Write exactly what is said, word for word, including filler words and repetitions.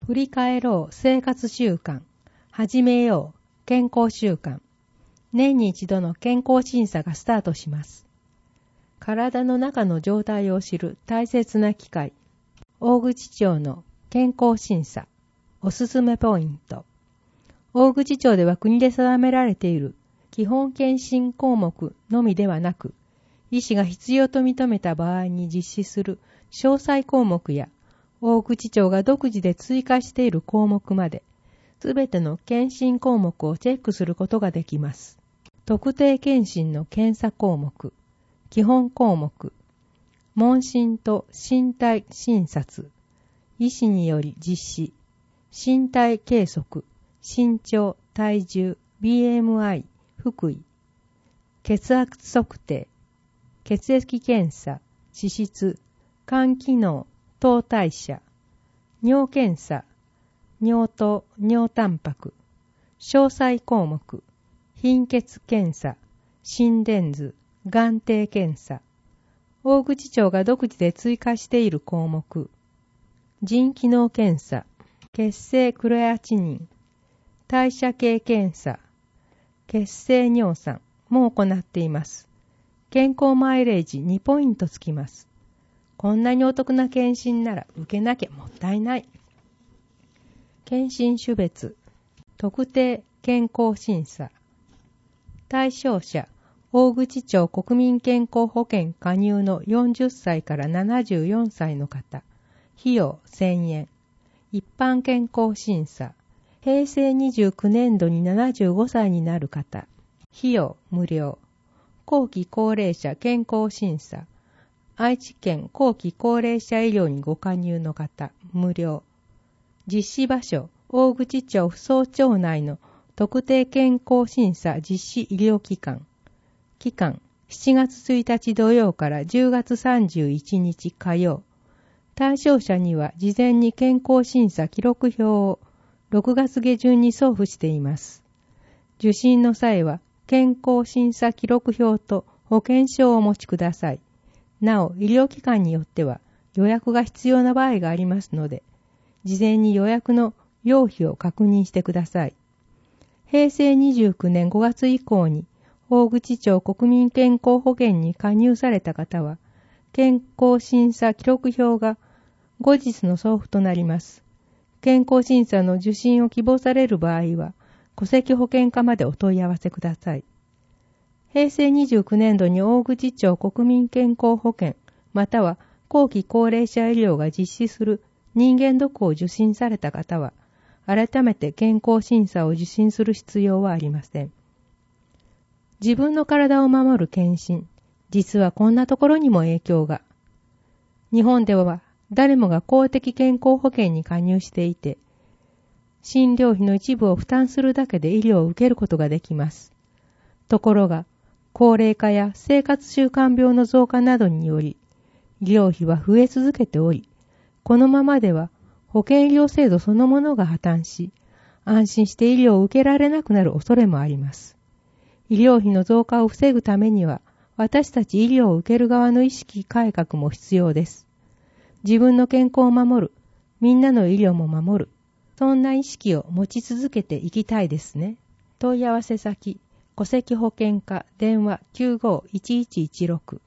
振り返ろう生活習慣。始めよう健康習慣。年に一度の健康審査がスタートします。体の中の状態を知る大切な機会。大口町の健康審査。おすすめポイント。大口町では国で定められている基本検診項目のみではなく、医師が必要と認めた場合に実施する詳細項目や、大口町が独自で追加している項目まで、すべての検診項目をチェックすることができます。特定検診の検査項目、基本項目、問診と身体診察、医師により実施、身体計測、身長、体重、ビーエムアイ、腹囲、血圧測定、血液検査、脂質、肝機能、糖代謝、尿検査、尿糖、尿タンパク、詳細項目、貧血検査、心電図、眼底検査、大口町が独自で追加している項目、腎機能検査、血清クレアチニン、代謝系検査、血清尿酸も行っています。健康マイレージにポイントつきます。こんなにお得な検診なら受けなきゃもったいない。検診種別、特定健康審査。対象者、大口町国民健康保険加入のよんじゅっさいからななじゅうよんさいの方。費用せんえん。一般健康審査。へいせいにじゅうきゅうねんどにななじゅうごさいになる方。費用無料。後期高齢者健康審査。愛知県後期高齢者医療にご加入の方、無料。実施場所、大口町府総町内の特定健康審査実施医療機関。期間、しちがつついたち土曜からじゅうがつさんじゅういちにち火曜。対象者には事前に健康審査記録表をろくがつげじゅんに送付しています。受診の際は健康審査記録表と保険証をお持ちください。なお、医療機関によっては予約が必要な場合がありますので、事前に予約の要否を確認してください。へいせいにじゅうきゅうねんごがつ以降に大口町国民健康保険に加入された方は、健康審査記録表が後日の送付となります。健康審査の受診を希望される場合は、戸籍保険課までお問い合わせください。へいせいにじゅうきゅうねんどに大口町国民健康保険または後期高齢者医療が実施する人間ドックを受診された方は、改めて健康審査を受診する必要はありません。自分の体を守る検診、実はこんなところにも影響が。日本では誰もが公的健康保険に加入していて、診療費の一部を負担するだけで医療を受けることができます。ところが、高齢化や生活習慣病の増加などにより、医療費は増え続けており、このままでは保険医療制度そのものが破綻し、安心して医療を受けられなくなる恐れもあります。医療費の増加を防ぐためには、私たち医療を受ける側の意識改革も必要です。自分の健康を守る、みんなの医療も守る、そんな意識を持ち続けていきたいですね。問い合わせ先、戸籍保険課電話 きゅうごいちいちいちろく